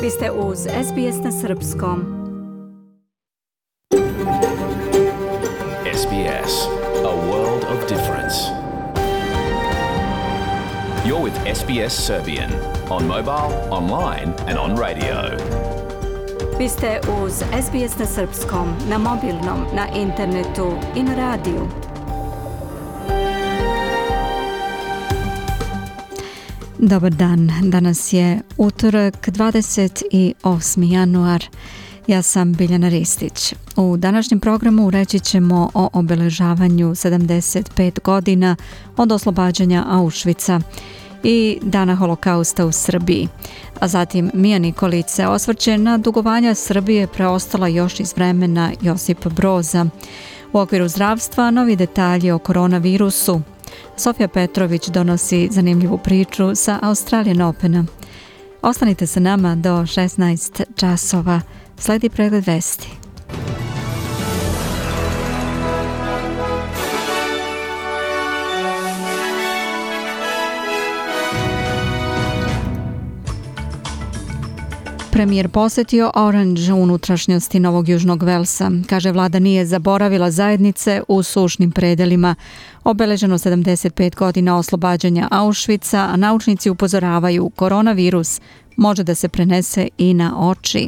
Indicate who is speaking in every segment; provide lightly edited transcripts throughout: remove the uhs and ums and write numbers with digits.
Speaker 1: Vi ste uz SBS na Srpskom.
Speaker 2: SBS, a world of difference. You're with SBS Serbian on mobile, online and on radio.
Speaker 1: Vi ste uz SBS na Srpskom, na mobilnom, na internetu i na radiju. Dobar dan, danas je utorak 28. januar. Ja sam Biljana Ristić. U današnjem programu reći ćemo o obeležavanju 75 godina od oslobađanja Auschwitza i dana holokausta u Srbiji. A zatim Mija Nikolić se osvrće na dugovanja Srbije preostala još iz vremena Josipa Broza. U okviru zdravstva novi detalji o koronavirusu. Sofija Petrović donosi zanimljivu priču sa Australian Opena. Ostanite sa nama do 16 časova. Sledi pregled vesti. Premijer posjetio Orange u unutrašnjosti Novog Južnog Velsa. Kaže, vlada nije zaboravila zajednice u sušnim predelima. Obeleženo 75 godina oslobađanja Auschwitza, a naučnici upozoravaju koronavirus može da se prenese i na oči.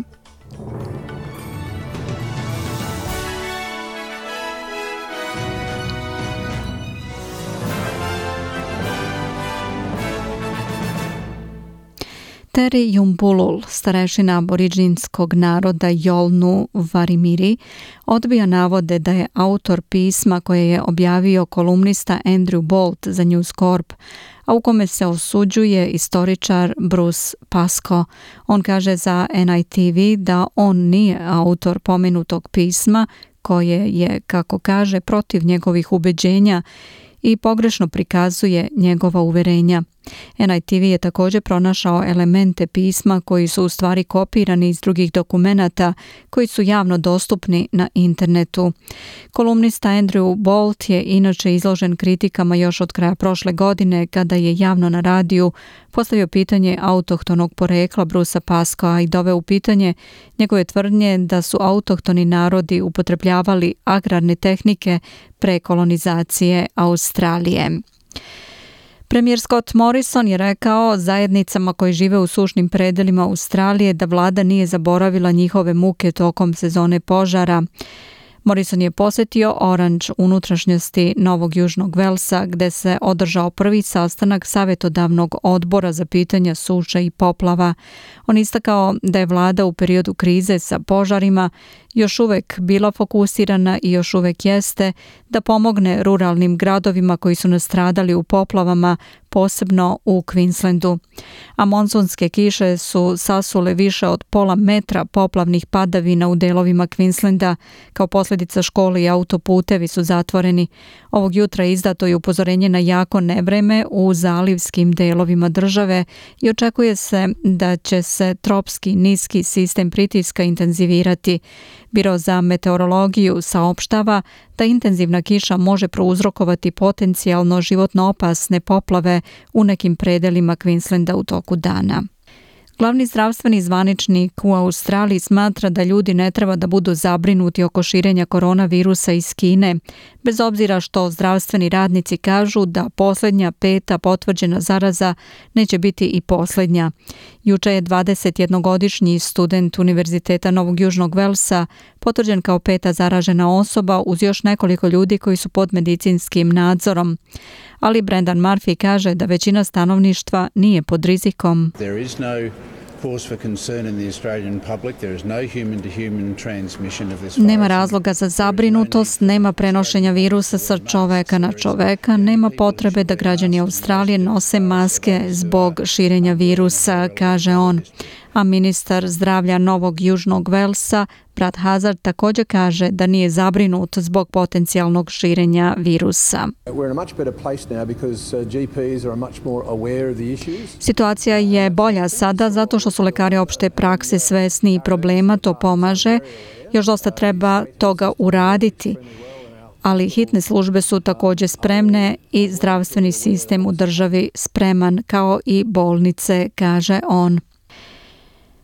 Speaker 1: Terry Jumbulul, starešina aboriđinskog naroda Yolnu Varimiri, odbija navode da je autor pisma koje je objavio kolumnista Andrew Bolt za News Corp, a u kome se osuđuje istoričar Bruce Pascoe. On kaže za NITV da on nije autor pomenutog pisma koje je, kako kaže, protiv njegovih ubeđenja i pogrešno prikazuje njegova uverenja. NITV je također pronašao elemente pisma koji su u stvari kopirani iz drugih dokumenata koji su javno dostupni na internetu. Kolumnista Andrew Bolt je inače izložen kritikama još od kraja prošle godine kada je javno na radiju postavio pitanje autohtonog porekla Brucea Pascoea i doveo u pitanje njegove tvrdnje da su autohtoni narodi upotrebljavali agrarne tehnike pre kolonizacije Australije. Premijer Scott Morrison je rekao zajednicama koji žive u sušnim predelima Australije da vlada nije zaboravila njihove muke tokom sezone požara. Morrison je posjetio Orange unutrašnjosti Novog Južnog Velsa gdje se održao prvi sastanak savjetodavnog odbora za pitanja suša i poplava. On istakao da je vlada u periodu krize sa požarima još uvek bila fokusirana i još uvek jeste da pomogne ruralnim gradovima koji su nastradali u poplavama, posebno u Queenslandu. A monsunske kiše su sasule više od pola metra poplavnih padavina u delovima Queenslanda. Kao posljedica škole i autoputevi su zatvoreni. Ovog jutra izdato je upozorenje na jako nevreme u zalivskim delovima države i očekuje se da će se tropski niski sistem pritiska intenzivirati. Biro za meteorologiju saopštava da intenzivna kiša može prouzrokovati potencijalno životno opasne poplave u nekim predelima Queenslanda u toku dana. Glavni zdravstveni zvaničnik u Australiji smatra da ljudi ne treba da budu zabrinuti oko širenja koronavirusa iz Kine, bez obzira što zdravstveni radnici kažu da posljednja 5. potvrđena zaraza neće biti i posljednja. Juče je 21-godišnji student Univerziteta Novog Južnog Velsa potvrđen kao 5. zaražena osoba uz još nekoliko ljudi koji su pod medicinskim nadzorom. Ali Brendan Murphy kaže da većina stanovništva nije pod rizikom. Nema razloga za zabrinutost, nema prenošenja virusa sa čoveka na čoveka, nema potrebe da građani Australije nose maske zbog širenja virusa, kaže on. A ministar zdravlja Novog Južnog Velsa, Brad Hazard, također kaže da nije zabrinut zbog potencijalnog širenja virusa. Situacija je bolja sada zato što su lekari opšte prakse svesni problema, to pomaže. Još dosta treba toga uraditi. Ali hitne službe su također spremne i zdravstveni sistem u državi spreman kao i bolnice, kaže on.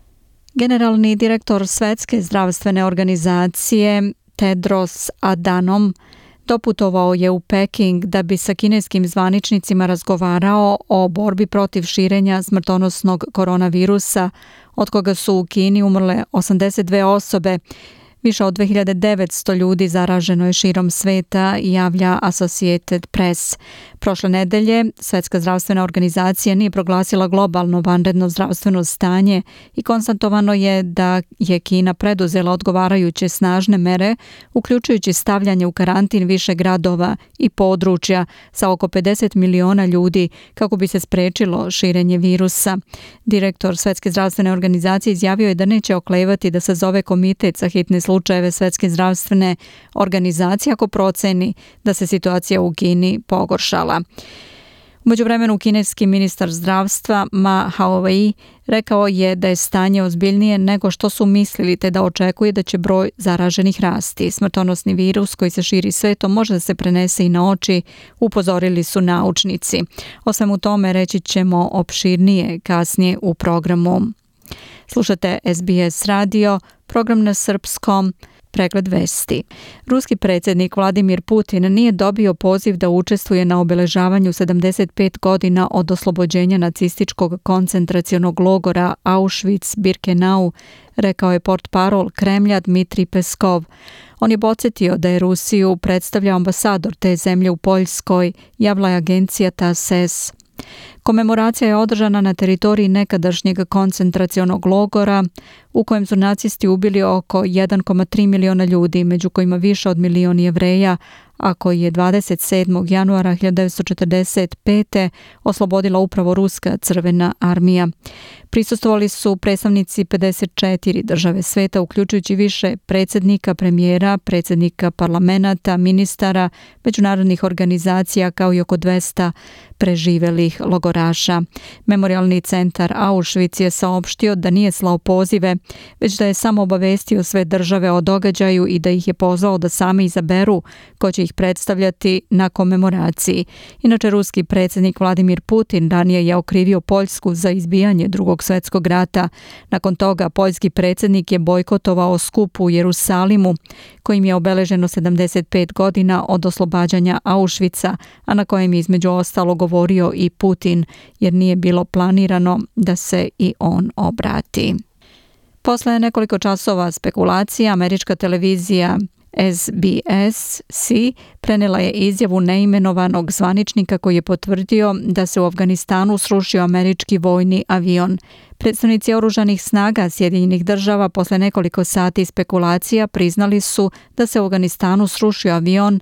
Speaker 1: Generalni direktor Svetske zdravstvene organizacije Tedros Adhanom doputovao je u Peking da bi sa kineskim zvaničnicima razgovarao o borbi protiv širenja smrtonosnog koronavirusa, od koga su u Kini umrle 82 osobe. Više od 2900 ljudi zaraženo je širom sveta, javlja Associated Press. Prošle nedelje Svetska zdravstvena organizacija nije proglasila globalno vanredno zdravstveno stanje i konstatovano je da je Kina preduzela odgovarajuće snažne mere, uključujući stavljanje u karantin više gradova i područja sa oko 50 miliona ljudi kako bi se sprečilo širenje virusa. Direktor Svetske zdravstvene organizacije izjavio je da neće oklevati da sazove komitet za hitne slučajeve Svetske zdravstvene organizacije ako proceni da se situacija u Kini pogoršala. U međuvremenu kineski ministar zdravstva Ma Haowei rekao je da je stanje ozbiljnije nego što su mislili, te da očekuje da će broj zaraženih rasti. Smrtonosni virus koji se širi svetom može da se prenese i na oči, upozorili su naučnici. O svemu tome reći ćemo opširnije kasnije u programu. Slušate SBS radio, program na srpskom, pregled vesti. Ruski predsjednik Vladimir Putin nije dobio poziv da učestvuje na obeležavanju 75 godina od oslobođenja nacističkog koncentracionog logora Auschwitz-Birkenau, rekao je portparol Kremlja Dmitrij Peskov. On je podsjetio da je Rusiju predstavljao ambasador te zemlje u Poljskoj, javila je agencija TASS. Komemoracija je održana na teritoriji nekadašnjeg koncentracionog logora u kojem su nacisti ubili oko 1,3 miliona ljudi, među kojima više od milion Jevreja, a koji je 27. januara 1945. oslobodila upravo Ruska crvena armija. Prisustvovali su predstavnici 54 države sveta, uključujući više predsjednika, premijera, predsjednika parlamenta, ministara, međunarodnih organizacija, kao i oko 200 preživelih logoraša. Memorialni centar Auschwitz je saopštio da nije slao pozive, već da je samo obavestio sve države o događaju i da ih je pozvao da sami izaberu ko će ih predstavljati na komemoraciji. Inače, ruski predsjednik Vladimir Putin ranije je okrivio Poljsku za izbijanje Drugog svjetskog rata. Nakon toga, poljski predsjednik je bojkotovao skup u Jerusalimu, kojim je obeleženo 75 godina od oslobađanja Auschwitza, a na kojem je između ostalo govorio i Putin, jer nije bilo planirano da se i on obrati. Posle nekoliko časova spekulacija, američka televizija SBS prenela je izjavu neimenovanog zvaničnika koji je potvrdio da se u Afganistanu srušio američki vojni avion. Predstavnici oružanih snaga Sjedinjenih država posle nekoliko sati spekulacija priznali su da se u Afganistanu srušio avion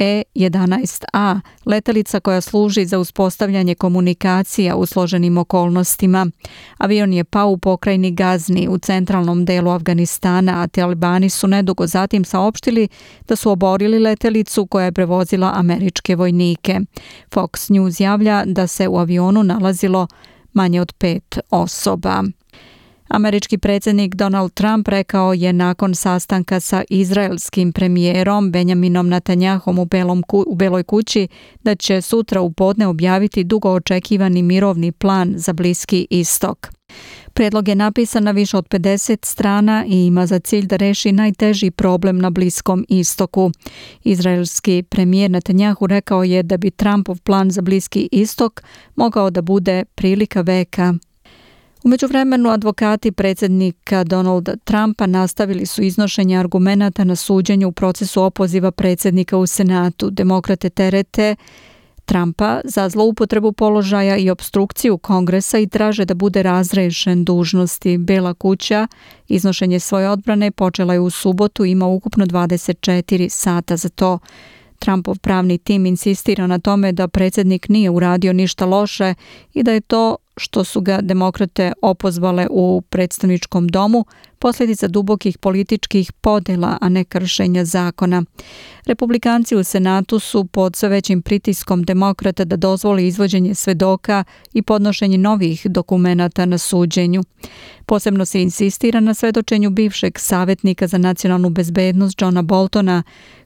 Speaker 1: E-11A, letelica koja služi za uspostavljanje komunikacija u složenim okolnostima. Avion je pao u pokrajini Gazni u centralnom delu Afganistana, a talibani su nedugo zatim saopštili da su oborili letelicu koja je prevozila američke vojnike. Fox News javlja da se u avionu nalazilo manje od 5 osoba. Američki predsjednik Donald Trump rekao je nakon sastanka sa izraelskim premijerom Benjaminom Netanjahom u Beloj kući da će sutra u podne objaviti dugo očekivani mirovni plan za Bliski istok. Predlog je napisan na više od 50 strana i ima za cilj da reši najteži problem na Bliskom istoku. Izraelski premijer Netanjahu rekao je da bi Trumpov plan za Bliski istok mogao da bude prilika veka. U međuvremenu advokati predsjednika Donalda Trumpa nastavili su iznošenje argumenata na suđenju u procesu opoziva predsjednika u Senatu. Demokrate terete Trumpa za zloupotrebu položaja i opstrukciju Kongresa i traže da bude razrešen dužnosti. Bela kuća iznošenje svoje odbrane počela je u subotu, ima ukupno 24 sata za to. Trumpov pravni tim insistira na tome da predsjednik nije uradio ništa loše i da je to što su ga demokrate opozvale u predstavničkom domu posljedica dubokih političkih podjela, a ne kršenja zakona. Republikanci u Senatu su pod sve većim pritiskom demokrata da dozvoli izvođenje svedoka i podnošenje novih dokumenata na suđenju. Posebno se insistira na svedočenju bivšeg savjetnika za nacionalnu bezbednost Johna Boltona,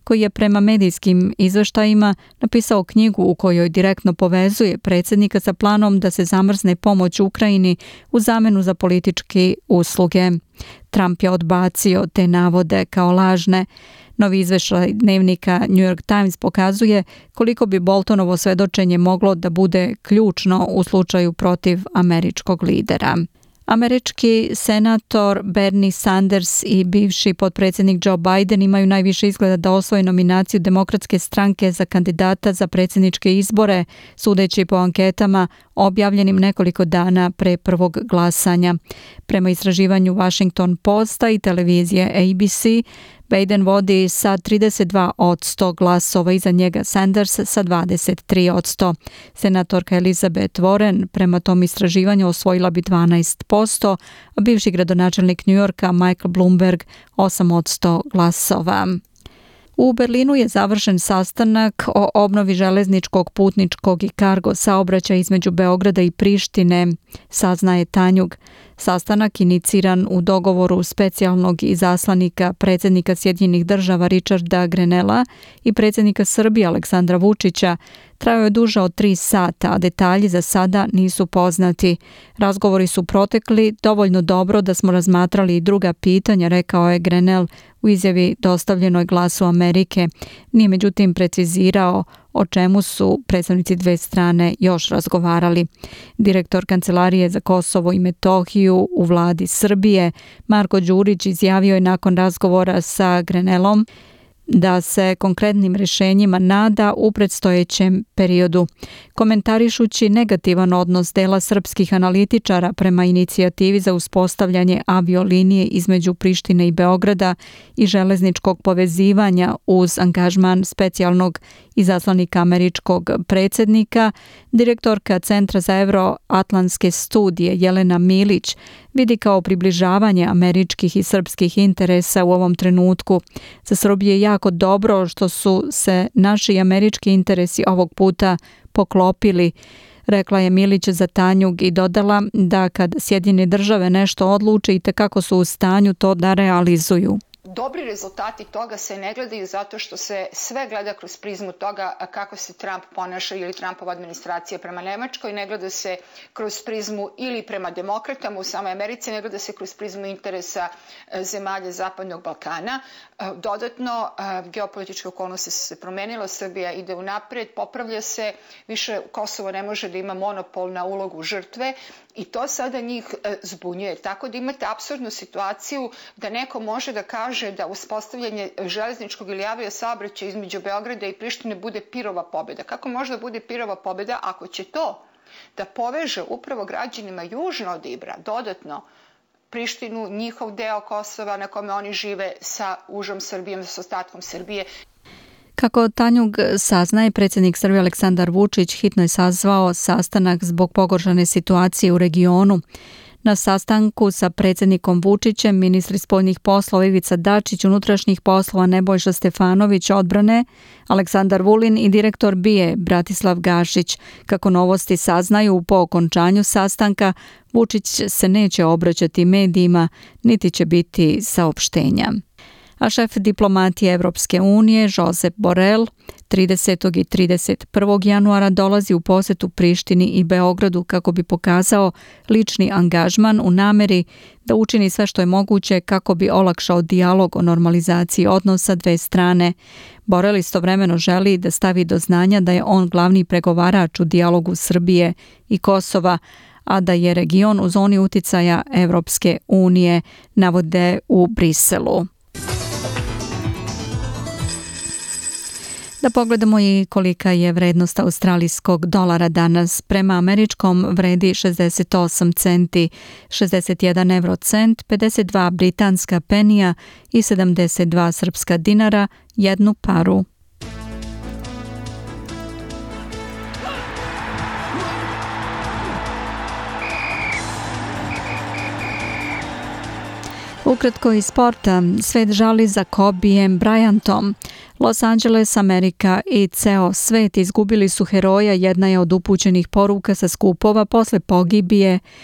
Speaker 1: koji je prema medijskim izveštajima napisao knjigu u kojoj direktno povezuje predsjednika sa planom da se zamrzne pomoć Ukrajini u zamenu za političke usluge. Trump je odbacio te navode kao lažne. Novi izveštaj dnevnika New York Times pokazuje koliko bi Boltonovo svedočenje moglo da bude ključno u slučaju protiv američkog lidera. Američki senator Bernie Sanders i bivši potpredsjednik Joe Biden imaju najviše izgleda da osvoje nominaciju Demokratske stranke za kandidata za predsjedničke izbore, sudeći po anketama objavljenim nekoliko dana pre prvog glasanja. Prema istraživanju Washington Posta i televizije ABC, Biden vodi sa 32% glasova, iza njega Sanders sa 23%. Senatorka Elizabeth Warren prema tom istraživanju osvojila bi 12%, a bivši gradonačelnik New Yorka Michael Bloomberg 8% glasova. U Berlinu je završen sastanak o obnovi železničkog, putničkog i kargo saobraćaja između Beograda i Prištine, saznaje Tanjug. Sastanak iniciran u dogovoru specijalnog izaslanika predsjednika Sjedinjenih država Richarda Grenella i predsjednika Srbije Aleksandra Vučića trajao je duže od 3 sata, a detalji za sada nisu poznati. Razgovori su protekli dovoljno dobro da smo razmatrali i druga pitanja, rekao je Grenell u izjavi dostavljenoj Glasu Amerike. Nije međutim precizirao o čemu su predstavnici dve strane još razgovarali. Direktor Kancelarije za Kosovo i Metohiju u vladi Srbije, Marko Đurić, izjavio je nakon razgovora sa Grenellom da se konkretnim rješenjima nada u predstojećem periodu. Komentarišući negativan odnos dela srpskih analitičara prema inicijativi za uspostavljanje aviolinije između Prištine i Beograda i železničkog povezivanja uz angažman specijalnog izaslanika američkog predsjednika, direktorka Centra za euroatlantske studije Jelena Milić vidi kao približavanje američkih i srpskih interesa u ovom trenutku. Za Srbiju je jako dobro što su se naši američki interesi ovog puta poklopili, rekla je Milić za Tanjug i dodala da kad Sjedinjene države nešto odluče i tekako su u stanju to da realizuju.
Speaker 3: Dobri rezultati toga se ne gledaju zato što se sve gleda kroz prizmu toga kako se Trump ponaša ili Trumpova administracija prema Nemačkoj, ne gleda se kroz prizmu ili prema demokratama u samoj Americi, ne gleda se kroz prizmu interesa zemalja Zapadnog Balkana. Dodatno, geopolitičke okolnosti su se promenile, Srbija ide unapred, popravlja se, više Kosovo ne može da ima monopol na ulogu žrtve i to sada njih zbunjuje. Tako da imate apsurdnu situaciju da neko može da kaže da uspostavljanje železničkog ili avio saobraćaja između Beograda i Prištine bude pirova pobjeda. Kako može da bude pirova pobjeda ako će to da poveže upravo građanima južno od Ibra, dodatno Prištinu, njihov deo Kosova na kome oni žive sa užom Srbijom, sa ostatkom Srbije.
Speaker 1: Kako Tanjug saznaje, predsjednik Srbije Aleksandar Vučić hitno je sazvao sastanak zbog pogoršane situacije u regionu. Na sastanku sa predsjednikom Vučićem ministri spoljnih poslova Ivica Dačić, unutrašnjih poslova Nebojša Stefanović, odbrane Aleksandar Vulin i direktor BIA Bratislav Gašić. Kako novosti saznaju, po okončanju sastanka Vučić se neće obraćati medijima, niti će biti saopštenja. A šef diplomatije Evropske unije Josep Borrell 30. i 31. januara dolazi u posjetu Prištini i Beogradu kako bi pokazao lični angažman u nameri da učini sve što je moguće kako bi olakšao dijalog o normalizaciji odnosa dve strane. Borrell istovremeno želi da stavi do znanja da je on glavni pregovarač u dijalogu Srbije i Kosova, a da je region u zoni uticaja Evropske unije, navode u Briselu. Da pogledamo i kolika je vrednost australijskog dolara danas. Prema američkom vredi 68 centi, 61 eurocent, 52 britanska penija i 72 srpska dinara, jednu paru. Ukratko iz sporta, svet žali za Kobeem Bryantom. Los Angeles, Amerika i ceo svet izgubili su heroja, jedna je od upućenih poruka sa skupova posle pogibije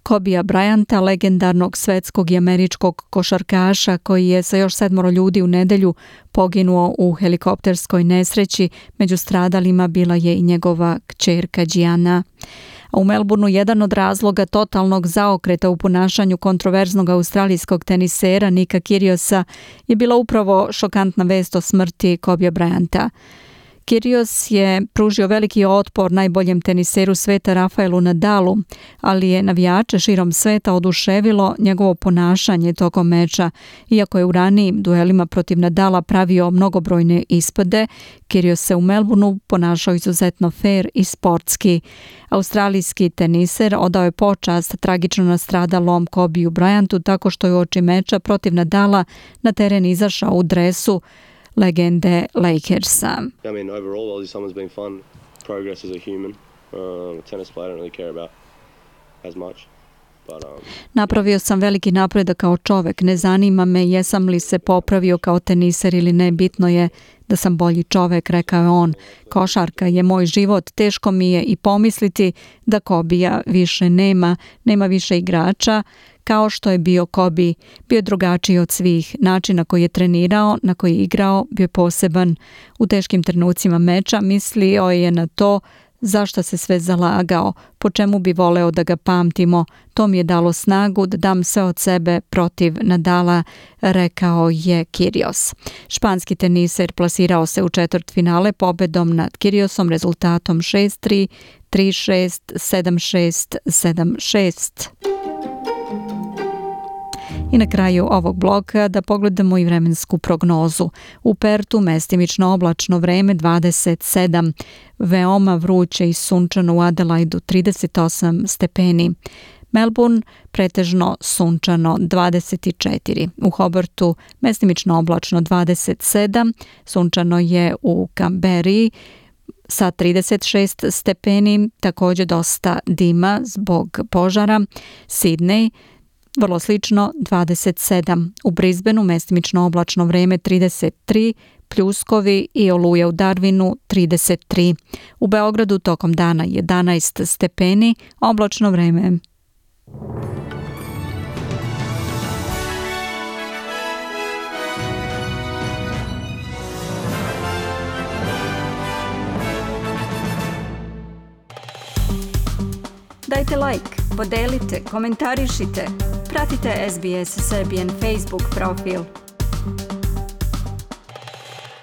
Speaker 1: Kobija Bryanta, legendarnog svetskog i američkog košarkaša koji je sa još 7 ljudi u nedelju poginuo u helikopterskoj nesreći. Među stradalima bila je i njegova kćerka Gianna. A u Melbourneu jedan od razloga totalnog zaokreta u ponašanju kontroverznog australijskog tenisera Nika Kyrgiosa je bila upravo šokantna vest o smrti Kobija Bryanta. Kyrgios je pružio veliki otpor najboljem teniseru sveta Rafaelu Nadalu, ali je navijače širom sveta oduševilo njegovo ponašanje tokom meča. Iako je u ranijim duelima protiv Nadala pravio mnogobrojne ispade, Kyrgios se u Melbourneu ponašao izuzetno fair i sportski. Australijski teniser odao je počast tragično nastradalom Kobiju Bryantu tako što je uoči meča protiv Nadala na teren izašao u dresu legende Lakersa.
Speaker 4: I mean, overall, Aussie summer's been fun. Progress as a human. Tennis player I don't really care about as much.
Speaker 1: Napravio sam veliki napredak kao čovek. Ne zanima me jesam li se popravio kao teniser ili ne. Bitno je da sam bolji čovek, rekao je on. Košarka je moj život. Teško mi je i pomisliti da Kobija više nema više igrača. Kao što je bio Kobi, bio drugačiji od svih. Način na koji je trenirao, na koji je igrao, bio je poseban. U teškim trenucima meča mislio je na to zašto se sve zalagao, po čemu bi voleo da ga pamtimo. To mi je dalo snagu da dam sve od sebe protiv Nadala, rekao je Kyrgios. Španski teniser plasirao se u četvrtfinale pobedom nad Kyrgiosom rezultatom 6-3, 3-6, 7-6, 7-6. I na kraju ovog bloka da pogledamo i vremensku prognozu. U Pertu mestimično oblačno vreme 27, veoma vruće i sunčano u Adelaidu 38 stepeni. Melbourne pretežno sunčano 24. U Hobartu mestimično oblačno 27, sunčano je u Canberri sa 36 stepeni, također dosta dima zbog požara. Sydney vrlo slično 27. U Brisbaneu mestimično oblačno vreme 33, pljuskovi i oluja u Darwinu 33. U Beogradu tokom dana 11 stepeni, oblačno vreme. Dajte like, podelite, komentarišite. Pratite SBS Serbian Facebook profil.